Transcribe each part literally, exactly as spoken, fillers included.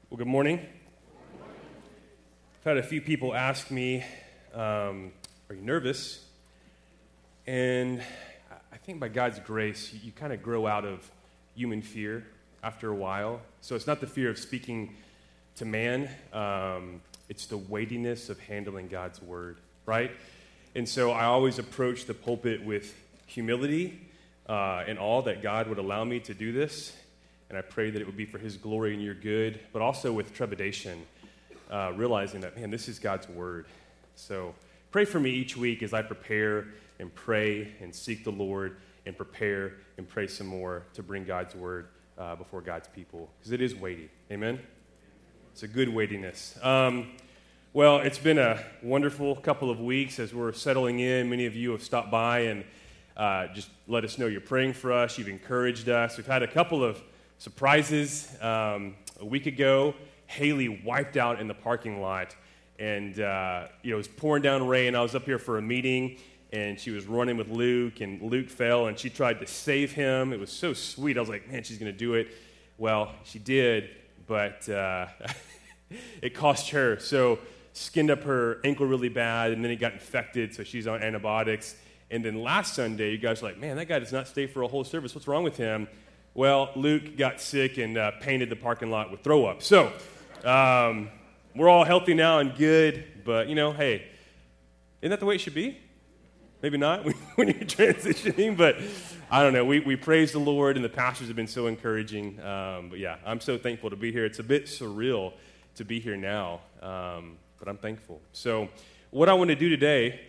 Well, good morning. I've had a few people ask me, um, are you nervous? And I think by God's grace, you, you kind of grow out of human fear after a while. So it's not the fear of speaking to man, um, it's the weightiness of handling God's word, right? And so I always approach the pulpit with humility uh, and all that God would allow me to do this. And I pray that it would be for his glory and your good, but also with trepidation, uh, realizing that, man, this is God's word. So pray for me each week as I prepare and pray and seek the Lord and prepare and pray some more to bring God's word uh, before God's people, because it is weighty. Amen? It's a good weightiness. Um, well, it's been a wonderful couple of weeks as we're settling in. Many of you have stopped by and uh, just let us know you're praying for us. You've encouraged us. We've had a couple of surprises. Um, a week ago, Haley wiped out in the parking lot, and uh, you know, it was pouring down rain. I was up here for a meeting, and she was running with Luke, and Luke fell, and she tried to save him. It was so sweet. I was like, man, she's going to do it. Well, she did, but uh, it cost her. So skinned up her ankle really bad, and then it got infected, so she's on antibiotics. And then last Sunday, you guys were like, man, that guy does not stay for a whole service. What's wrong with him? Well, Luke got sick and uh, painted the parking lot with throw up. So um, we're all healthy now and good, but, you know, hey, isn't that the way it should be? Maybe not when you're transitioning, but I don't know. We we praise the Lord, and the pastors have been so encouraging. Um, but, yeah, I'm so thankful to be here. It's a bit surreal to be here now, um, but I'm thankful. So what I want to do today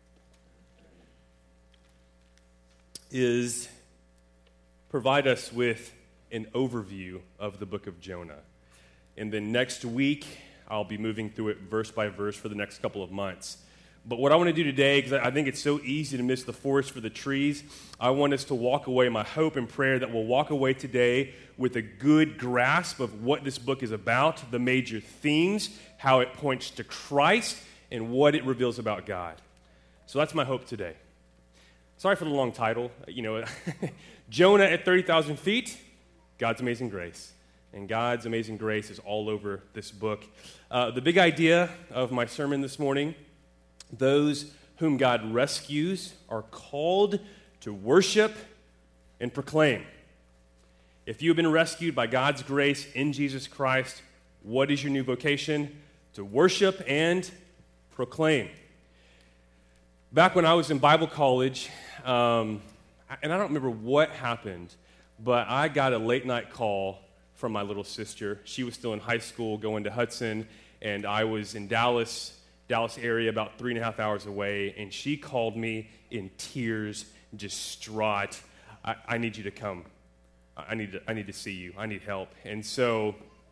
is provide us with an overview of the book of Jonah. And then next week, I'll be moving through it verse by verse for the next couple of months. But what I want to do today, because I think it's so easy to miss the forest for the trees, I want us to walk away, my hope and prayer that we'll walk away today with a good grasp of what this book is about, the major themes, how it points to Christ, and what it reveals about God. So that's my hope today. Sorry for the long title. You know, Jonah at thirty thousand feet, God's amazing grace. And God's amazing grace is all over this book. Uh, the big idea of my sermon this morning, those whom God rescues are called to worship and proclaim. If you have been rescued by God's grace in Jesus Christ, what is your new vocation? To worship and proclaim. Back when I was in Bible college, um, and I don't remember what happened, but I got a late night call from my little sister. She was still in high school going to Hudson, and I was in Dallas, Dallas area, about three and a half hours away, and she called me in tears, distraught. I, I need you to come. I need to, I need to see you. I need help. And so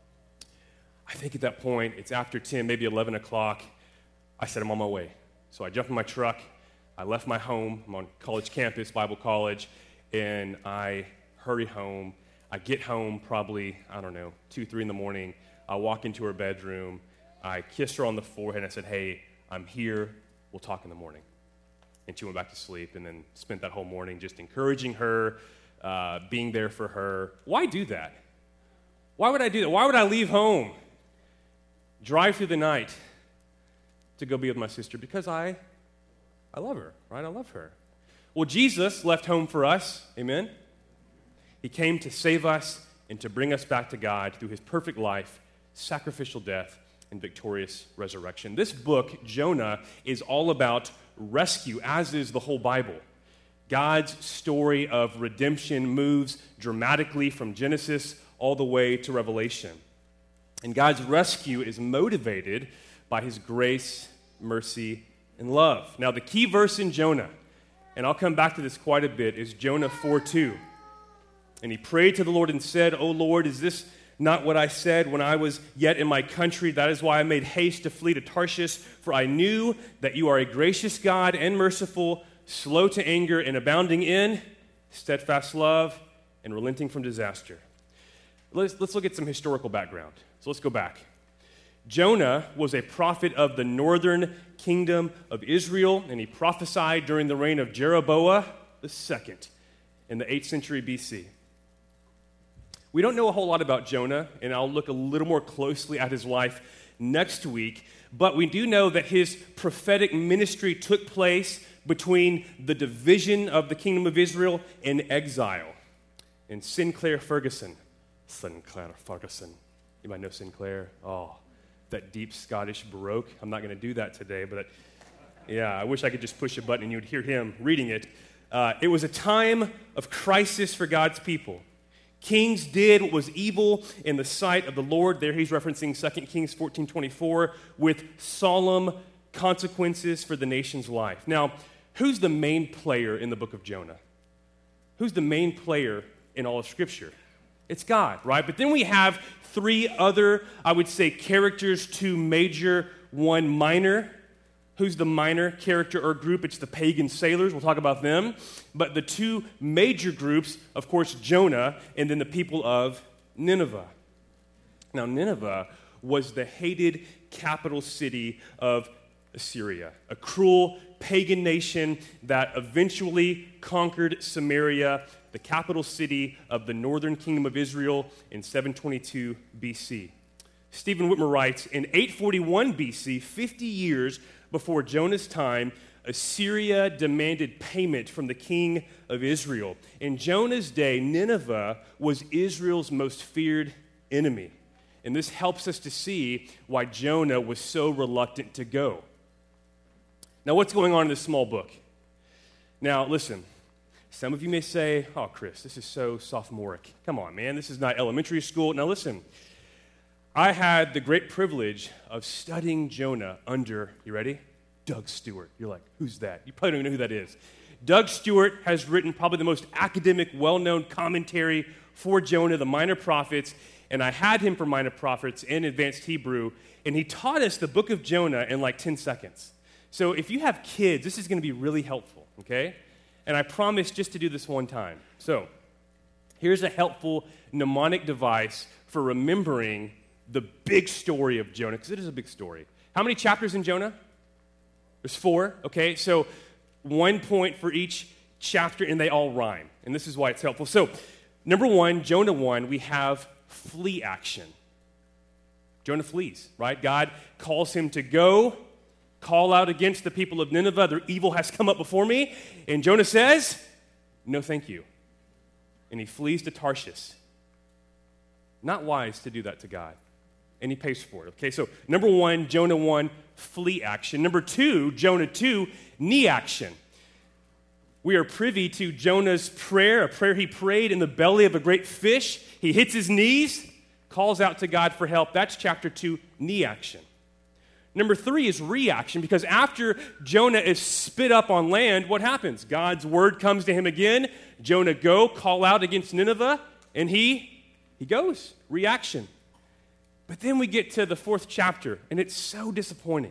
I think at that point, it's after ten, maybe eleven o'clock, I said, I'm on my way. So I jumped in my truck. I left my home. I'm on college campus, Bible college, and I hurry home. I get home probably, I don't know, two, three in the morning. I walk into her bedroom. I kissed her on the forehead, and I said, hey, I'm here. We'll talk in the morning. And she went back to sleep and then spent that whole morning just encouraging her, uh, being there for her. Why do that? Why would I do that? Why would I leave home, drive through the night to go be with my sister? Because I I love her, right? I love her. Well, Jesus left home for us, amen? He came to save us and to bring us back to God through his perfect life, sacrificial death, and victorious resurrection. This book, Jonah, is all about rescue, as is the whole Bible. God's story of redemption moves dramatically from Genesis all the way to Revelation. And God's rescue is motivated by his grace, mercy, and love. Now, the key verse in Jonah, and I'll come back to this quite a bit, is Jonah four two. And he prayed to the Lord and said, O Lord, is this not what I said when I was yet in my country? That is why I made haste to flee to Tarshish, for I knew that you are a gracious God and merciful, slow to anger and abounding in steadfast love and relenting from disaster. Let's, let's look at some historical background. So let's go back. Jonah was a prophet of the northern kingdom of Israel, and he prophesied during the reign of Jeroboam the second in the eighth century B C. We don't know a whole lot about Jonah, and I'll look a little more closely at his life next week, but we do know that his prophetic ministry took place between the division of the kingdom of Israel and exile. And Sinclair Ferguson, Sinclair Ferguson, you might know Sinclair. Oh, that deep Scottish baroque. I'm not going to do that today, but yeah, I wish I could just push a button and you would hear him reading it. Uh, it was a time of crisis for God's people. Kings did what was evil in the sight of the Lord. There he's referencing Second Kings fourteen twenty-four with solemn consequences for the nation's life. Now, who's the main player in the book of Jonah? Who's the main player in all of Scripture? It's God, right? But then we have three other, I would say, characters, two major, one minor. Who's the minor character or group? It's the pagan sailors. We'll talk about them. But the two major groups, of course, Jonah and then the people of Nineveh. Now, Nineveh was the hated capital city of Assyria, a cruel pagan nation that eventually conquered Samaria, the capital city of the northern kingdom of Israel, in seven twenty-two B C. Stephen Whitmer writes, in eight forty-one B C, fifty years before Jonah's time, Assyria demanded payment from the king of Israel. In Jonah's day, Nineveh was Israel's most feared enemy. And this helps us to see why Jonah was so reluctant to go. Now, what's going on in this small book? Now, listen, some of you may say, oh, Chris, this is so sophomoric. Come on, man, this is not elementary school. Now, listen, I had the great privilege of studying Jonah under, you ready? Doug Stewart. You're like, who's that? You probably don't even know who that is. Doug Stewart has written probably the most academic, well-known commentary for Jonah, the Minor Prophets, and I had him for Minor Prophets in Advanced Hebrew, and he taught us the book of Jonah in like ten seconds. So if you have kids, this is going to be really helpful, okay? And I promise just to do this one time. So here's a helpful mnemonic device for remembering the big story of Jonah, because it is a big story. How many chapters in Jonah? There's four, okay? So one point for each chapter, and they all rhyme. And this is why it's helpful. So number one, Jonah one, we have flee action. Jonah flees, right? God calls him to go, call out against the people of Nineveh. Their evil has come up before me. And Jonah says, no, thank you. And he flees to Tarshish. Not wise to do that to God. And he pays for it. Okay, so number one, Jonah one, flee action. Number two, Jonah two, knee action. We are privy to Jonah's prayer, a prayer he prayed in the belly of a great fish. He hits his knees, calls out to God for help. That's chapter two, knee action. Number three is reaction, because after Jonah is spit up on land, what happens? God's word comes to him again. Jonah, go, call out against Nineveh, and he, he goes. Reaction. But then we get to the fourth chapter, and it's so disappointing.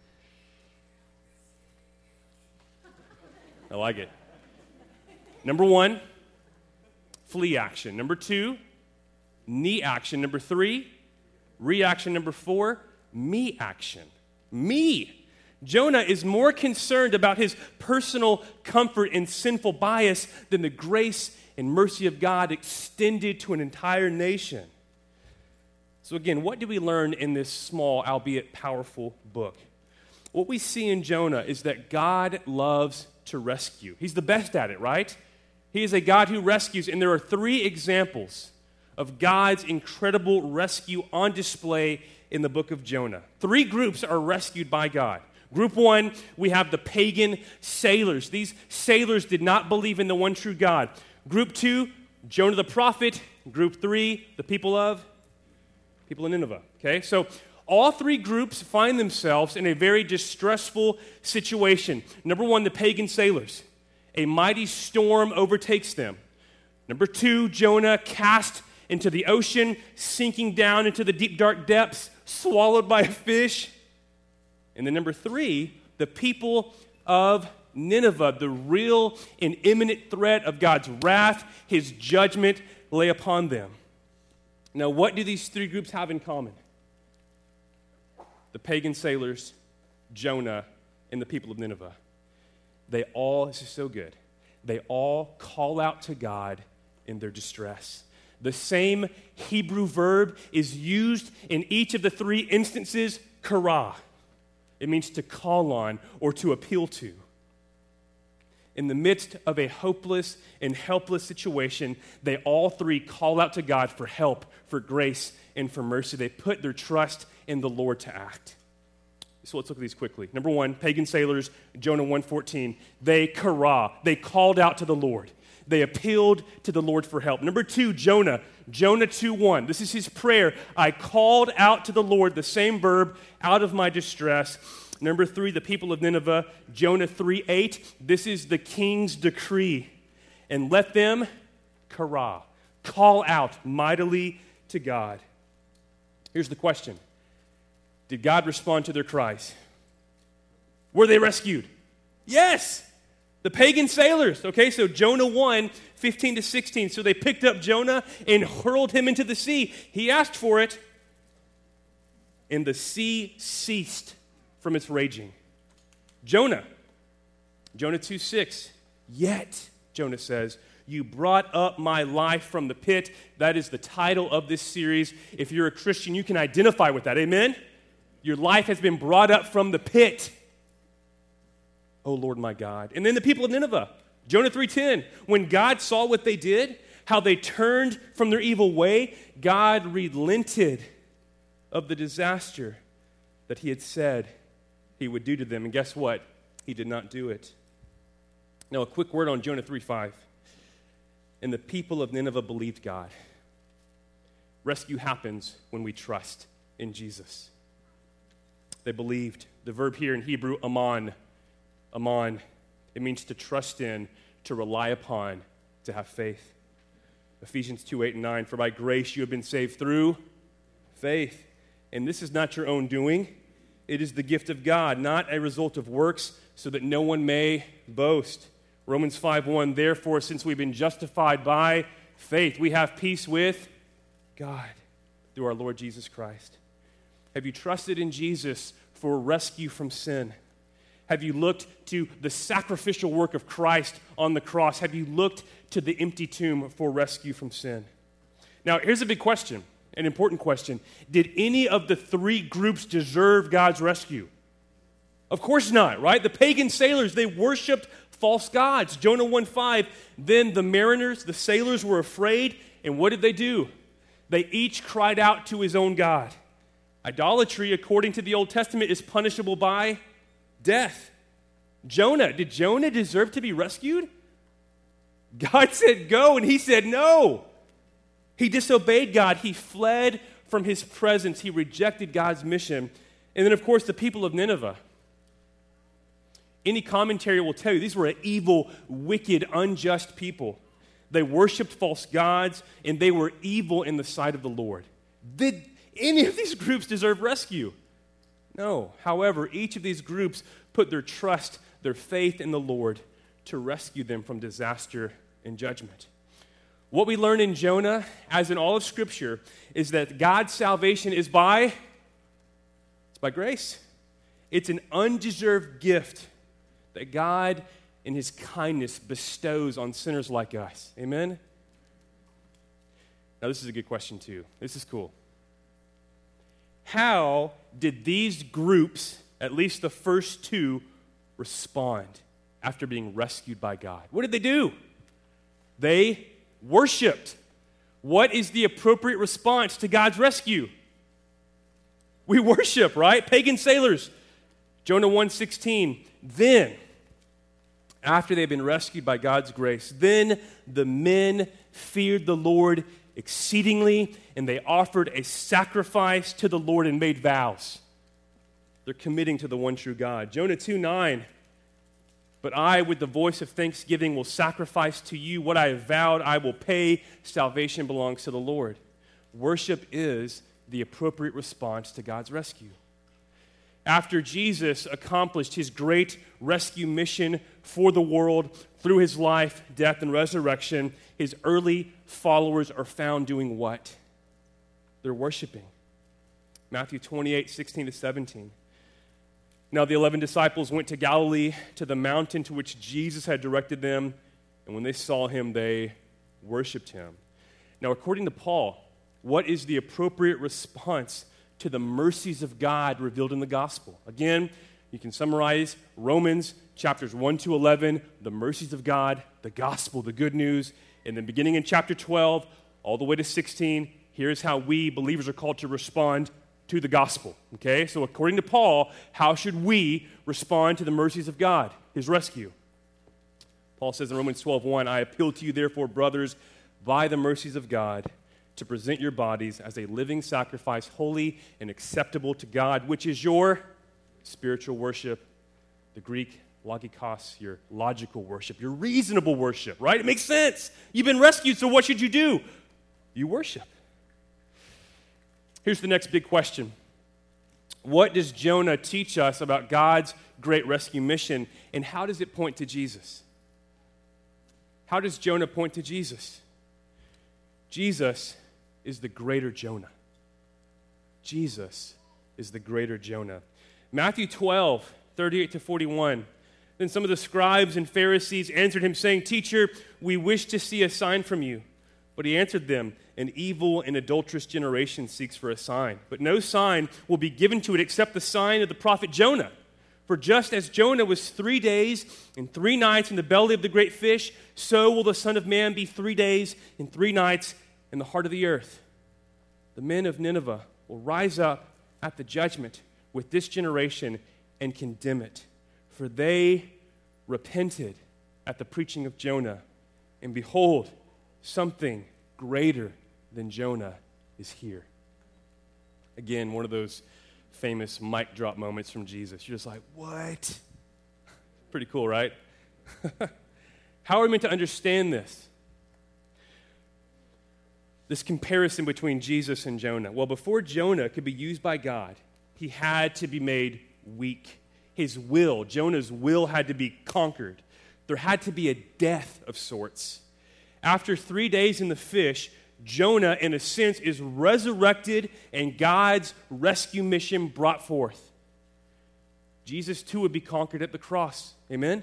I like it. Number one, flee action. Number two, knee action. Number three, reaction. Number four, me action. Me. Jonah is more concerned about his personal comfort and sinful bias than the grace and mercy of God extended to an entire nation. So again, what do we learn in this small, albeit powerful book? What we see in Jonah is that God loves to rescue. He's the best at it, right? He is a God who rescues, and there are three examples of God's incredible rescue on display in the book of Jonah. Three groups are rescued by God. Group one, we have the pagan sailors. These sailors did not believe in the one true God. Group two, Jonah the prophet. Group three, the people of people in Nineveh. Okay, so all three groups find themselves in a very distressful situation. Number one, the pagan sailors. A mighty storm overtakes them. Number two, Jonah cast into the ocean, sinking down into the deep, dark depths, swallowed by a fish. And then number three, the people of Nineveh, the real and imminent threat of God's wrath, his judgment lay upon them. Now, what do these three groups have in common? The pagan sailors, Jonah, and the people of Nineveh. They all, this is so good, they all call out to God in their distress. The same Hebrew verb is used in each of the three instances, kara. It means to call on or to appeal to. In the midst of a hopeless and helpless situation, they all three call out to God for help, for grace, and for mercy. They put their trust in the Lord to act. So let's look at these quickly. Number one, pagan sailors, Jonah one fourteen. They kara, they called out to the Lord. They appealed to the Lord for help. Number two, Jonah, Jonah two one. This is his prayer. I called out to the Lord, the same verb, out of my distress. Number three, the people of Nineveh, Jonah three eight. This is the king's decree. And let them, kara, call out mightily to God. Here's the question. Did God respond to their cries? Were they rescued? Yes. The pagan sailors, okay, so Jonah one, fifteen to sixteen. So they picked up Jonah and hurled him into the sea. He asked for it, and the sea ceased from its raging. Jonah, Jonah two six. Yet, Jonah says, you brought up my life from the pit. That is the title of this series. If you're a Christian, you can identify with that. Amen? Your life has been brought up from the pit. Oh, Lord, my God. And then the people of Nineveh, Jonah three ten. When God saw what they did, how they turned from their evil way, God relented of the disaster that he had said he would do to them. And guess what? He did not do it. Now, a quick word on Jonah three five. And the people of Nineveh believed God. Rescue happens when we trust in Jesus. They believed. The verb here in Hebrew, aman. Aman. It means to trust in, to rely upon, to have faith. Ephesians two eight and nine. For by grace you have been saved through faith. And this is not your own doing. It is the gift of God, not a result of works, so that no one may boast. Romans five one, therefore, since we've been justified by faith, we have peace with God through our Lord Jesus Christ. Have you trusted in Jesus for rescue from sin? Have you looked to the sacrificial work of Christ on the cross? Have you looked to the empty tomb for rescue from sin? Now, here's a big question. An important question. Did any of the three groups deserve God's rescue? Of course not, right? The pagan sailors, they worshiped false gods. Jonah one five, then the mariners, the sailors were afraid, and what did they do? They each cried out to his own God. Idolatry, according to the Old Testament, is punishable by death. Jonah, did Jonah deserve to be rescued? God said go, and he said no. He disobeyed God. He fled from his presence. He rejected God's mission. And then, of course, the people of Nineveh. Any commentary will tell you these were an evil, wicked, unjust people. They worshiped false gods, and they were evil in the sight of the Lord. Did any of these groups deserve rescue? No. However, each of these groups put their trust, their faith in the Lord to rescue them from disaster and judgment. What we learn in Jonah, as in all of Scripture, is that God's salvation is by, it's by grace. It's an undeserved gift that God, in his kindness, bestows on sinners like us. Amen? Now, this is a good question, too. This is cool. How did these groups, at least the first two, respond after being rescued by God? What did they do? They worshipped. What is the appropriate response to God's rescue? We worship, right? Pagan sailors. Jonah one sixteen. Then, after they've been rescued by God's grace, then the men feared the Lord exceedingly, and they offered a sacrifice to the Lord and made vows. They're committing to the one true God. Jonah two nine. But I, with the voice of thanksgiving, will sacrifice to you what I have vowed. I will pay. Salvation belongs to the Lord. Worship is the appropriate response to God's rescue. After Jesus accomplished his great rescue mission for the world through his life, death, and resurrection, his early followers are found doing what? They're worshiping. Matthew twenty-eight, sixteen to seventeen. Now the eleven disciples went to Galilee, to the mountain to which Jesus had directed them, and when they saw him, they worshiped him. Now, according to Paul, what is the appropriate response to the mercies of God revealed in the gospel? Again, you can summarize Romans chapters one to eleven, the mercies of God, the gospel, the good news, and then beginning in chapter twelve, all the way to sixteen, here's how we believers are called to respond to the gospel. Okay, so according to Paul, how should we respond to the mercies of God, his rescue? Paul says in Romans twelve one, I appeal to you, therefore, brothers, by the mercies of God, to present your bodies as a living sacrifice, holy and acceptable to God, which is your spiritual worship. The Greek logikos, your logical worship, your reasonable worship, right? It makes sense. You've been rescued, so what should you do? You worship. Here's the next big question. What does Jonah teach us about God's great rescue mission, and how does it point to Jesus? How does Jonah point to Jesus? Jesus is the greater Jonah. Jesus is the greater Jonah. Matthew twelve, thirty-eight to forty-one. Then some of the scribes and Pharisees answered him, saying, Teacher, we wish to see a sign from you. But he answered them, An evil and adulterous generation seeks for a sign, but no sign will be given to it except the sign of the prophet Jonah. For just as Jonah was three days and three nights in the belly of the great fish, so will the Son of Man be three days and three nights in the heart of the earth. The men of Nineveh will rise up at the judgment with this generation and condemn it. For they repented at the preaching of Jonah, and behold, something greater than Jonah is here. Again, one of those famous mic drop moments from Jesus. You're just like, what? Pretty cool, right? How are we meant to understand this? This comparison between Jesus and Jonah. Well, before Jonah could be used by God, he had to be made weak. His will, Jonah's will, had to be conquered. There had to be a death of sorts. After three days in the fish, Jonah, in a sense, is resurrected and God's rescue mission brought forth. Jesus, too, would be conquered at the cross. Amen?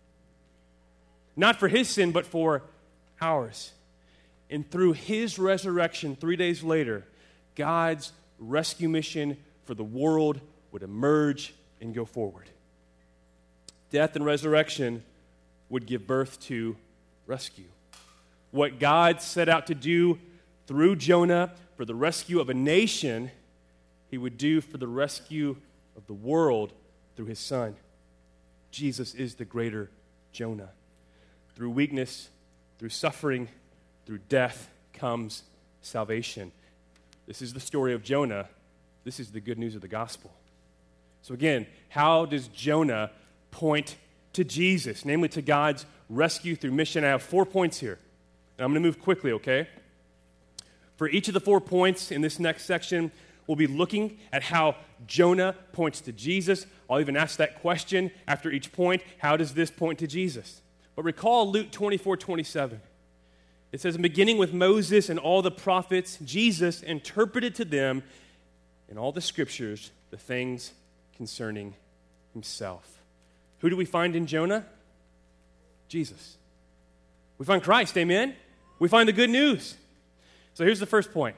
Not for his sin, but for ours. And through his resurrection, three days later, God's rescue mission for the world would emerge and go forward. Death and resurrection would give birth to rescue. What God set out to do through Jonah for the rescue of a nation, he would do for the rescue of the world through his Son. Jesus is the greater Jonah. Through weakness, through suffering, through death comes salvation. This is the story of Jonah. This is the good news of the gospel. So again, how does Jonah point to Jesus, namely to God's rescue through mission? I have four points here. And I'm going to move quickly, okay? For each of the four points in this next section, we'll be looking at how Jonah points to Jesus. I'll even ask that question after each point. How does this point to Jesus? But recall Luke twenty-four twenty-seven. It says, beginning with Moses and all the prophets, Jesus interpreted to them in all the scriptures the things concerning himself. Who do we find in Jonah? Jesus. We find Christ, amen? We find the good news. So here's the first point.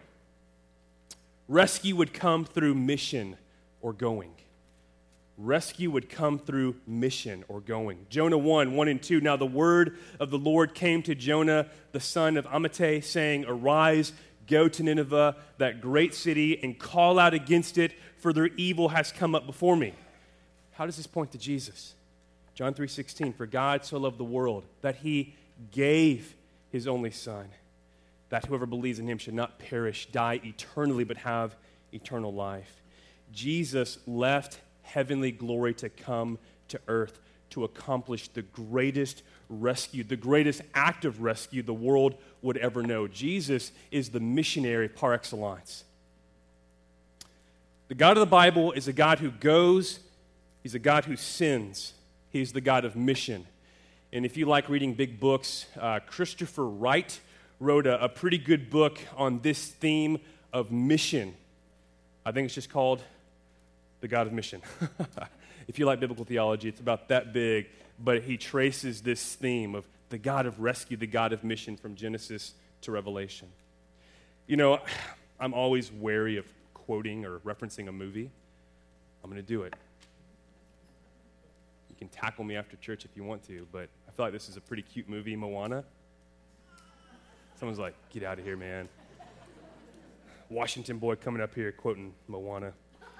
Rescue would come through mission or going. Rescue would come through mission or going. Jonah one, one and two. Now the word of the Lord came to Jonah, the son of Amittai, saying, Arise, go to Nineveh, that great city, and call out against it, for their evil has come up before me. How does this point to Jesus? John three sixteen, for God so loved the world that he gave his only Son, that whoever believes in him should not perish, die eternally, but have eternal life. Jesus left heavenly glory to come to earth to accomplish the greatest rescue, the greatest act of rescue the world would ever know. Jesus is the missionary par excellence. The God of the Bible is a God who goes, he's a God who sins, he's the God of mission. And if you like reading big books, uh, Christopher Wright wrote a, a pretty good book on this theme of mission. I think it's just called The God of Mission. If you like biblical theology, it's about that big, but he traces this theme of the God of rescue, the God of mission from Genesis to Revelation. You know, I'm always wary of quoting or referencing a movie. I'm going to do it. You can tackle me after church if you want to, but I feel like this is a pretty cute movie, Moana. Someone's like, get out of here, man. Washington boy coming up here quoting Moana.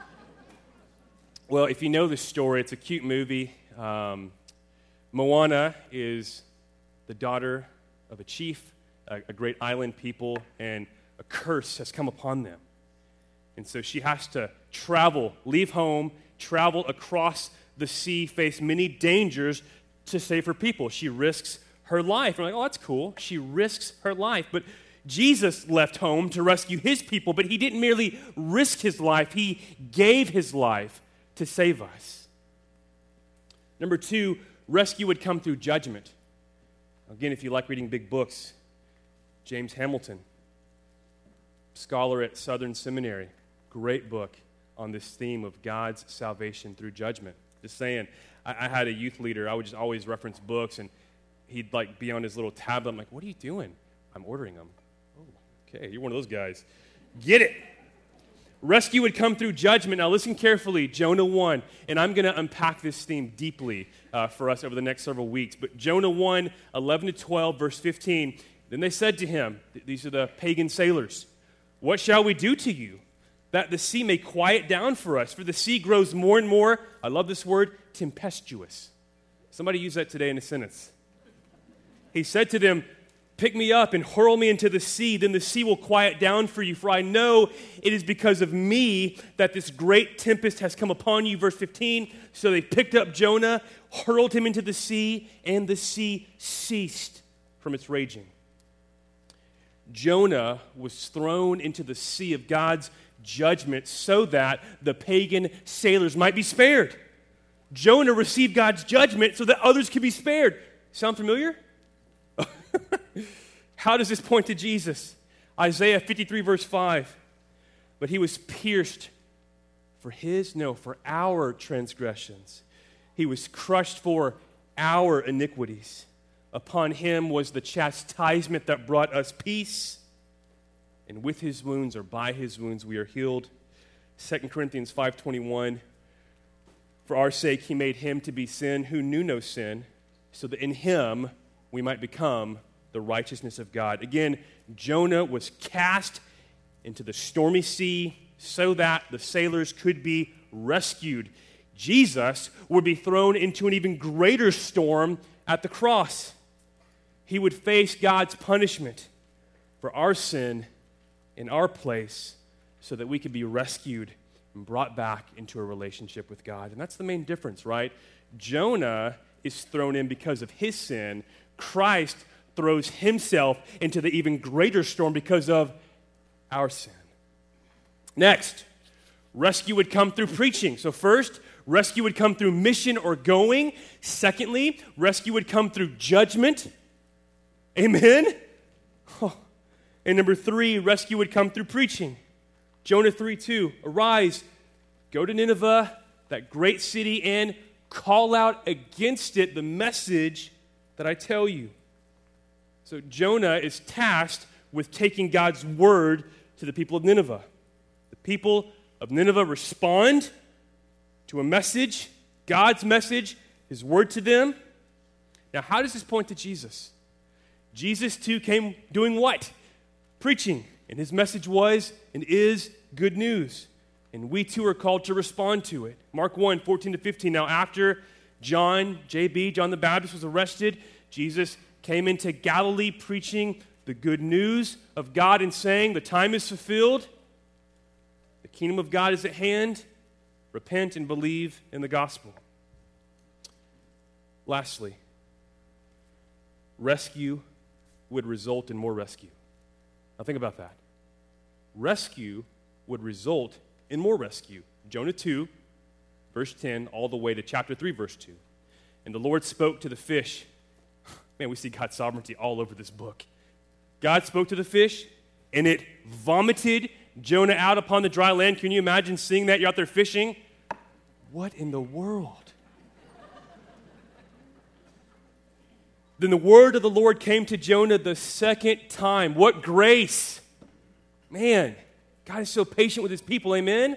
Well, if you know the story, it's a cute movie. Um, Moana is the daughter of a chief, a, a great island people, and a curse has come upon them. And so she has to travel, leave home, travel across the sea, face many dangers to save her people. She risks her life. We're like, oh, that's cool. She risks her life. But Jesus left home to rescue his people, but he didn't merely risk his life. He gave his life to save us. Number two, rescue would come through judgment. Again, if you like reading big books, James Hamilton, scholar at Southern Seminary, great book on this theme of God's salvation through judgment. Just saying, I, I had a youth leader. I would just always reference books, and he'd like be on his little tablet. I'm like, what are you doing? I'm ordering them. Oh, okay, you're one of those guys. Get it. Rescue would come through judgment. Now listen carefully, Jonah one, and I'm going to unpack this theme deeply uh, for us over the next several weeks. But Jonah one, eleven to twelve, verse fifteen, then they said to him, th- these are the pagan sailors, what shall we do to you, that the sea may quiet down for us? For the sea grows more and more, I love this word, tempestuous. Somebody use that today in a sentence. He said to them, pick me up and hurl me into the sea, then the sea will quiet down for you. For I know it is because of me that this great tempest has come upon you. Verse fifteen, so they picked up Jonah, hurled him into the sea, and the sea ceased from its raging. Jonah was thrown into the sea of God's judgment so that the pagan sailors might be spared. Jonah received God's judgment so that others could be spared. Sound familiar? How does this point to Jesus? Isaiah fifty-three, verse five. But he was pierced for his, no, for our transgressions. He was crushed for our iniquities. Upon him was the chastisement that brought us peace, and with his wounds, or by his wounds, we are healed. Second Corinthians five twenty-one, for our sake he made him to be sin who knew no sin, so that in him we might become the righteousness of God. Again, Jonah was cast into the stormy sea so that the sailors could be rescued. Jesus would be thrown into an even greater storm at the cross. He would face God's punishment for our sin in our place so that we could be rescued and brought back into a relationship with God. And that's the main difference, right? Jonah is thrown in because of his sin. Christ throws himself into the even greater storm because of our sin. Next, rescue would come through preaching. So first, rescue would come through mission or going. Secondly, rescue would come through judgment. Amen? Oh. And number three, rescue would come through preaching. Jonah three two, arise, go to Nineveh, that great city, and call out against it the message that I tell you. So Jonah is tasked with taking God's word to the people of Nineveh. The people of Nineveh respond to a message, God's message, his word to them. Now, how does this point to Jesus? Jesus, too, came doing what? Preaching. And his message was and is good news. And we, too, are called to respond to it. Mark one, fourteen to fifteen. Now, after John, J B, John the Baptist, was arrested, Jesus came into Galilee preaching the good news of God and saying, the time is fulfilled, the kingdom of God is at hand, repent and believe in the gospel. Lastly, rescue would result in more rescue. Now think about that. Rescue would result in more rescue. Jonah two, verse ten, all the way to chapter three, verse two. And the Lord spoke to the fish. Man, we see God's sovereignty all over this book. God spoke to the fish, and it vomited Jonah out upon the dry land. Can you imagine seeing that? You're out there fishing. What in the world? Then the word of the Lord came to Jonah the second time. What grace! Man, God is so patient with his people, amen?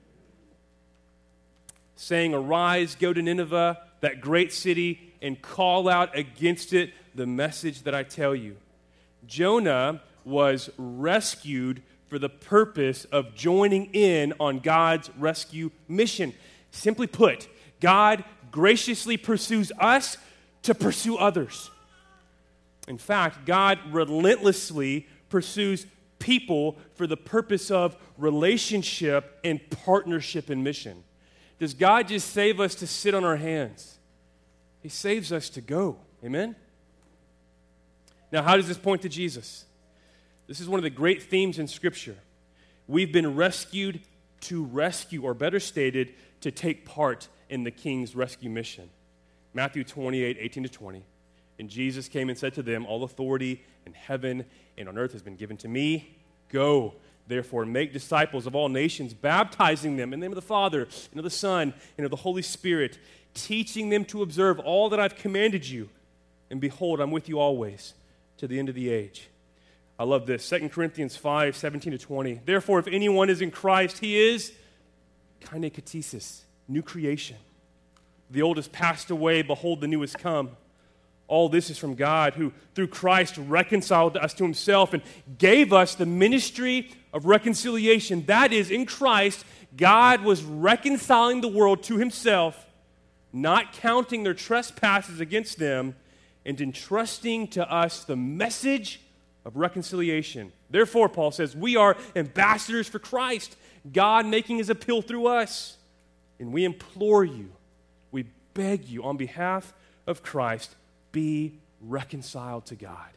Saying, arise, go to Nineveh, that great city, and call out against it the message that I tell you. Jonah was rescued for the purpose of joining in on God's rescue mission. Simply put, God graciously pursues us to pursue others. In fact, God relentlessly pursues people for the purpose of relationship and partnership and mission. Does God just save us to sit on our hands? He saves us to go. Amen? Now, how does this point to Jesus? This is one of the great themes in Scripture. We've been rescued to rescue, or better stated, to take part in the King's rescue mission. Matthew twenty-eight, eighteen to twenty. And Jesus came and said to them, all authority in heaven and on earth has been given to me. Go, therefore, and make disciples of all nations, baptizing them in the name of the Father, and of the Son, and of the Holy Spirit, teaching them to observe all that I've commanded you. And behold, I'm with you always to the end of the age. I love this. Second Corinthians five, seventeen to twenty. Therefore, if anyone is in Christ, he is kainekatesis, new creation. The old has passed away, behold, the new has come. All this is from God, who through Christ reconciled us to himself and gave us the ministry of reconciliation. That is, in Christ, God was reconciling the world to himself, not counting their trespasses against them, and entrusting to us the message of reconciliation. Therefore, Paul says, we are ambassadors for Christ, God making his appeal through us. And we implore you, we beg you on behalf of Christ, be reconciled to God.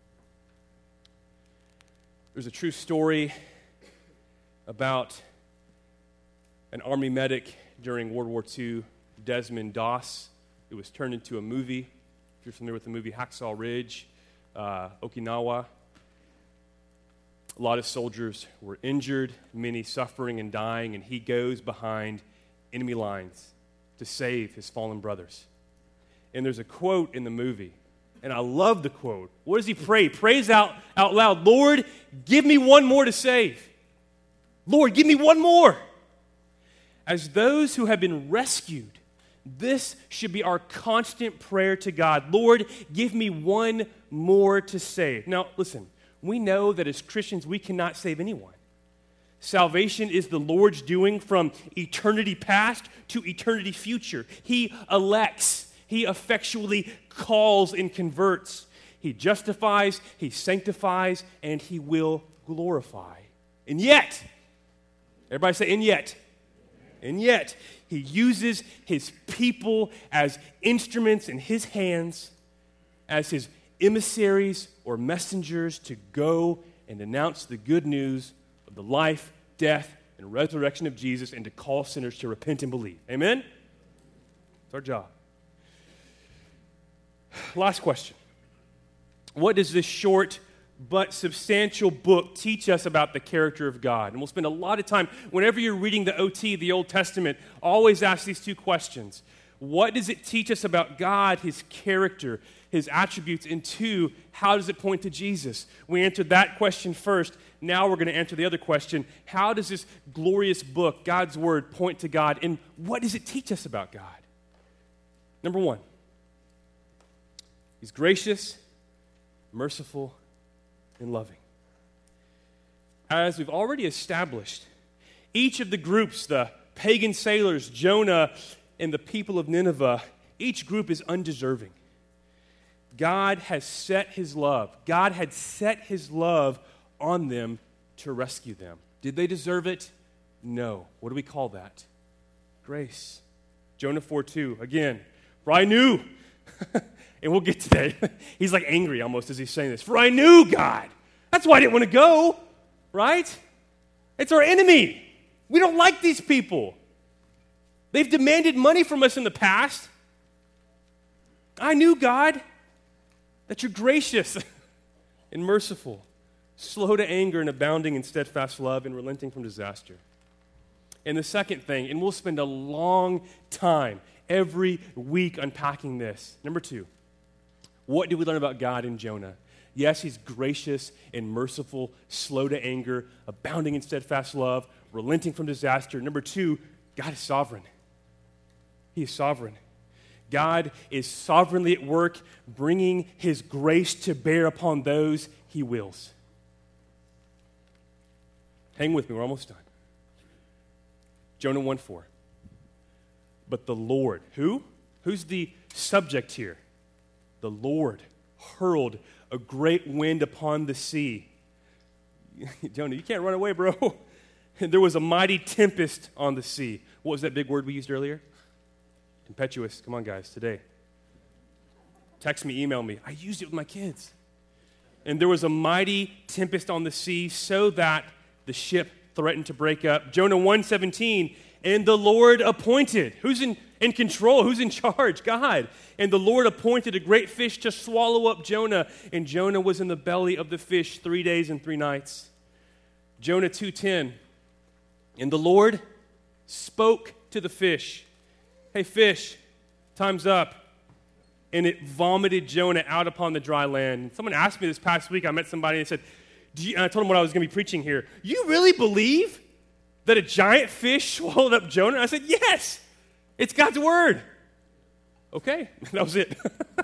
There's a true story about an army medic during World War Two, Desmond Doss. It was turned into a movie. If you're familiar with the movie Hacksaw Ridge, uh, Okinawa. A lot of soldiers were injured, many suffering and dying, and he goes behind enemy lines to save his fallen brothers. And there's a quote in the movie, and I love the quote. What does he pray? He prays out, out loud, Lord, give me one more to save. Lord, give me one more. As those who have been rescued, this should be our constant prayer to God. Lord, give me one more to save. Now, listen, we know that as Christians, we cannot save anyone. Salvation is the Lord's doing from eternity past to eternity future. He elects, he effectually calls and converts. He justifies, he sanctifies, and he will glorify. And yet, everybody say, and yet, and yet, he uses his people as instruments in his hands, as his emissaries or messengers to go and announce the good news of the life, death, and resurrection of Jesus, and to call sinners to repent and believe. Amen? It's our job. Last question. What does this short but substantial book teach us about the character of God? And we'll spend a lot of time, whenever you're reading the O T, the Old Testament, always ask these two questions. What does it teach us about God, his character, his attributes? And two, how does it point to Jesus? We answered that question first. Now we're going to answer the other question. How does this glorious book, God's Word, point to God? And what does it teach us about God? Number one, he's gracious, merciful, and loving. As we've already established, each of the groups, the pagan sailors, Jonah, and the people of Nineveh, each group is undeserving. God has set his love. God had set his love on them to rescue them. Did they deserve it? No. What do we call that? Grace. Jonah four two, again, for I knew, and we'll get to that. He's like angry almost as he's saying this. For I knew God. That's why I didn't want to go, right? It's our enemy. We don't like these people. They've demanded money from us in the past. I knew, God, that you're gracious and merciful, slow to anger and abounding in steadfast love and relenting from disaster. And the second thing, and we'll spend a long time every week unpacking this. Number two, what do we learn about God in Jonah? Yes, he's gracious and merciful, slow to anger, abounding in steadfast love, relenting from disaster. Number two, God is sovereign. He is sovereign. God is sovereignly at work, bringing his grace to bear upon those he wills. Hang with me, we're almost done. Jonah one four. But the Lord, who? Who's the subject here? The Lord hurled a great wind upon the sea. Jonah, you can't run away, bro. There was a mighty tempest on the sea. What was that big word we used earlier? Impetuous. Come on, guys, today. Text me, email me. I used it with my kids. And there was a mighty tempest on the sea so that the ship threatened to break up. Jonah one seventeen, and the Lord appointed. Who's in, in control? Who's in charge? God. And the Lord appointed a great fish to swallow up Jonah. And Jonah was in the belly of the fish three days and three nights. Jonah two ten, and the Lord spoke to the fish. Hey, fish, time's up. And it vomited Jonah out upon the dry land. Someone asked me this past week, I met somebody and said, Do you, and I told them what I was going to be preaching here. You really believe that a giant fish swallowed up Jonah? And I said, yes, it's God's word. Okay, that was it.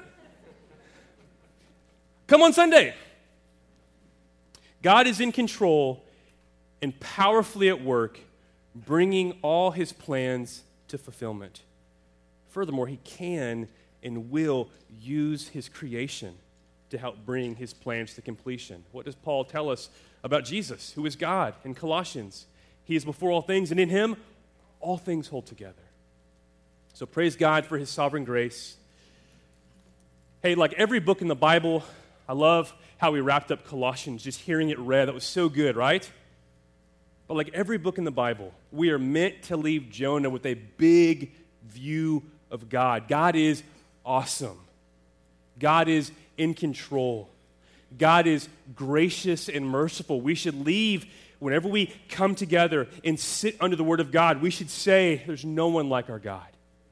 Come on Sunday. God is in control and powerfully at work, bringing all his plans to fulfillment. Furthermore, he can and will use his creation to help bring his plans to completion. What does Paul tell us about Jesus, who is God, in Colossians? He is before all things, and in him, all things hold together. So praise God for his sovereign grace. Hey, like every book in the Bible, I love how we wrapped up Colossians, just hearing it read. That was so good, right? But like every book in the Bible, we are meant to leave Jonah with a big view of God. God is awesome. God is in control. God is gracious and merciful. We should leave, whenever we come together and sit under the Word of God, we should say, there's no one like our God.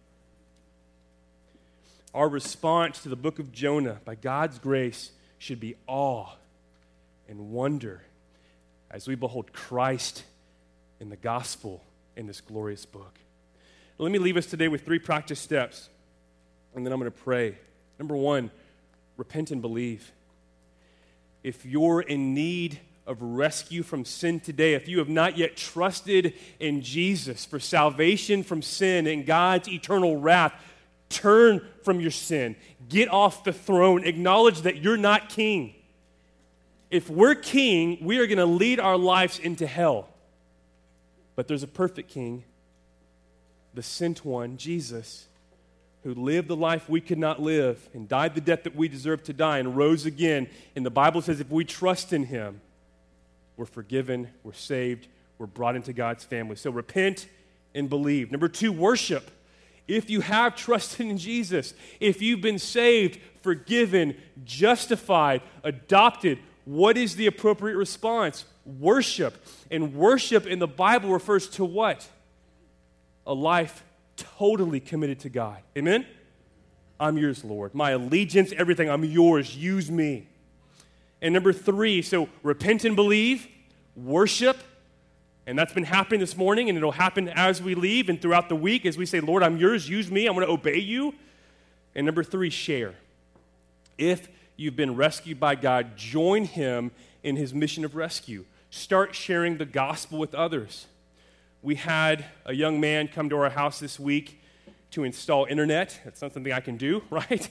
Our response to the book of Jonah, by God's grace, should be awe and wonder as we behold Christ in the gospel in this glorious book. Let me leave us today with three practice steps, and then I'm going to pray. Number one, repent and believe. If you're in need of rescue from sin today, if you have not yet trusted in Jesus for salvation from sin and God's eternal wrath, turn from your sin. Get off the throne. Acknowledge that you're not king. If we're king, we are going to lead our lives into hell. But there's a perfect king, the sent one, Jesus, who lived the life we could not live and died the death that we deserve to die and rose again. And the Bible says if we trust in him, we're forgiven, we're saved, we're brought into God's family. So repent and believe. Number two, worship. If you have trusted in Jesus, if you've been saved, forgiven, justified, adopted, what is the appropriate response? Worship. And worship in the Bible refers to what? A life totally committed to God. Amen? I'm yours, Lord. My allegiance, everything, I'm yours. Use me. And number three, so repent and believe, worship, and that's been happening this morning, and it'll happen as we leave and throughout the week as we say, Lord, I'm yours, use me, I'm going to obey you. And number three, share. If you've been rescued by God, join him in his mission of rescue. Start sharing the gospel with others. We had a young man come to our house this week to install internet. That's not something I can do, right?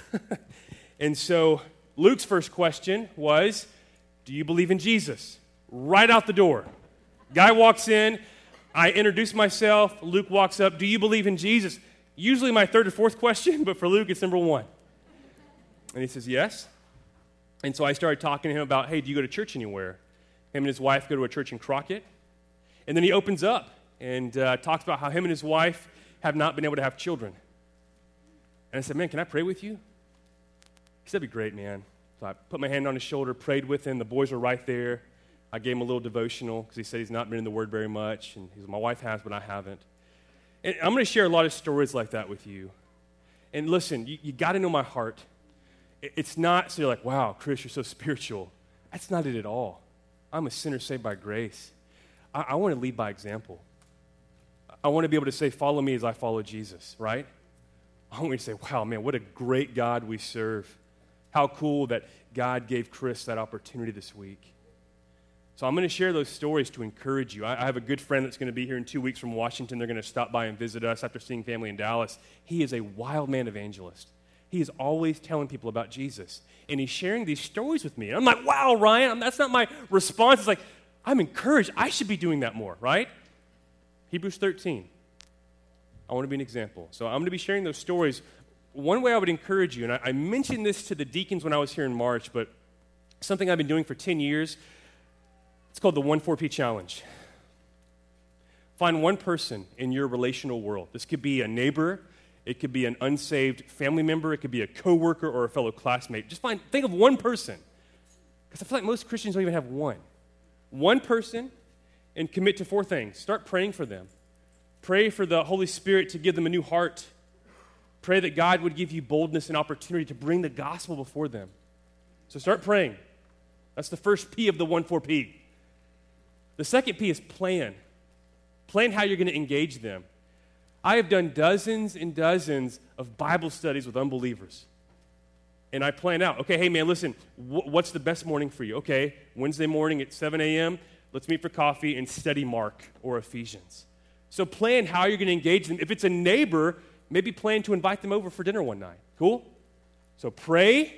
And so Luke's first question was, do you believe in Jesus? Right out the door. Guy walks in, I introduce myself, Luke walks up, do you believe in Jesus? Usually my third or fourth question, but for Luke it's number one. And he says, yes. And so I started talking to him about, hey, do you go to church anywhere? Him and his wife go to a church in Crockett. And then he opens up and uh, talks about how him and his wife have not been able to have children. And I said, man, can I pray with you? He said, that'd be great, man. So I put my hand on his shoulder, prayed with him. The boys were right there. I gave him a little devotional because he said he's not been in the Word very much. And he said, my wife has, but I haven't. And I'm going to share a lot of stories like that with you. And listen, you, you got to know my heart. It's not so you're like, wow, Chris, you're so spiritual. That's not it at all. I'm a sinner saved by grace. I, I want to lead by example. I want to be able to say, follow me as I follow Jesus, right? I want you to say, wow, man, what a great God we serve. How cool that God gave Chris that opportunity this week. So I'm going to share those stories to encourage you. I, I have a good friend that's going to be here in two weeks from Washington. They're going to stop by and visit us after seeing family in Dallas. He is a wild man evangelist. He is always telling people about Jesus. And he's sharing these stories with me. And I'm like, wow, Ryan, I'm, that's not my response. It's like, I'm encouraged. I should be doing that more, right? Hebrews thirteen. I want to be an example. So I'm going to be sharing those stories. One way I would encourage you, and I, I mentioned this to the deacons when I was here in March, but something I've been doing for ten years, it's called the one four P Challenge. Find one person in your relational world. This could be a neighbor. It could be an unsaved family member. It could be a coworker or a fellow classmate. Just find, think of one person. Because I feel like most Christians don't even have one. One person, and commit to four things. Start praying for them. Pray for the Holy Spirit to give them a new heart. Pray that God would give you boldness and opportunity to bring the gospel before them. So start praying. That's the first P of the one four P. The second P is plan. Plan how you're going to engage them. I have done dozens and dozens of Bible studies with unbelievers. And I plan out, okay, hey man, listen, wh- what's the best morning for you? Okay, Wednesday morning at seven a.m., let's meet for coffee and study Mark or Ephesians. So plan how you're going to engage them. If it's a neighbor, maybe plan to invite them over for dinner one night. Cool? So pray,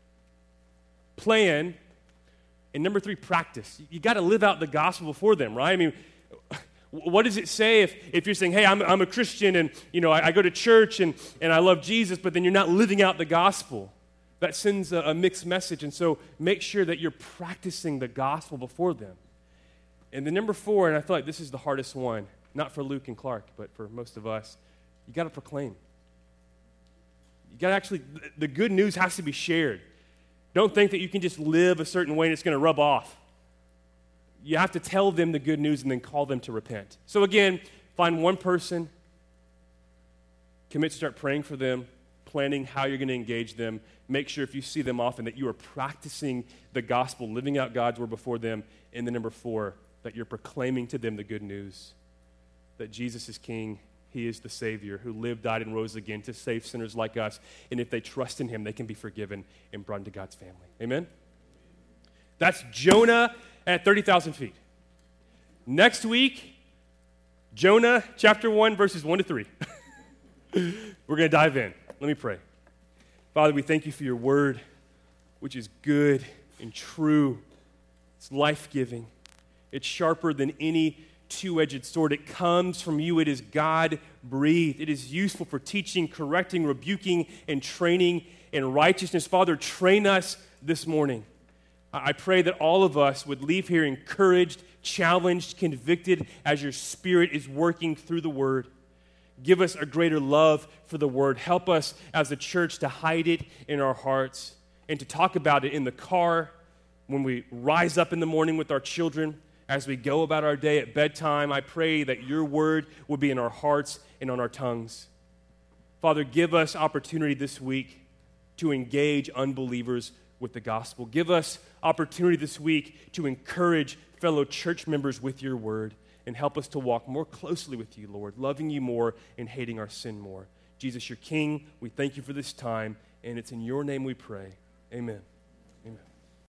plan, and number three, practice. You got to live out the gospel before them, right? I mean, what does it say if, if you're saying, hey, I'm, I'm a Christian and, you know, I, I go to church and, and I love Jesus, but then you're not living out the gospel? That sends a, a mixed message. And so make sure that you're practicing the gospel before them. And then number four, and I feel like this is the hardest one, not for Luke and Clark, but for most of us, you got to proclaim. You got to actually, the good news has to be shared. Don't think that you can just live a certain way and it's going to rub off. You have to tell them the good news and then call them to repent. So again, find one person, commit to start praying for them, planning how you're going to engage them. Make sure if you see them often that you are practicing the gospel, living out God's word before them. And then number four, that you're proclaiming to them the good news, that Jesus is King. He is the Savior who lived, died, and rose again to save sinners like us. And if they trust in him, they can be forgiven and brought into God's family. Amen? That's Jonah at thirty thousand feet. Next week, Jonah chapter one, verses one to three. We're going to dive in. Let me pray. Father, we thank you for your word, which is good and true. It's life-giving. It's sharper than any two-edged sword. It comes from you. It is God-breathed. It is useful for teaching, correcting, rebuking, and training in righteousness. Father, train us this morning. I pray that all of us would leave here encouraged, challenged, convicted as your Spirit is working through the word. Give us a greater love for the word. Help us as a church to hide it in our hearts and to talk about it in the car, when we rise up in the morning with our children, as we go about our day at bedtime. I pray that your word will be in our hearts and on our tongues. Father, give us opportunity this week to engage unbelievers with the gospel. Give us opportunity this week to encourage fellow church members with your word, and help us to walk more closely with you, Lord, loving you more and hating our sin more. Jesus, you're King. We thank you for this time, and it's in your name we pray. Amen.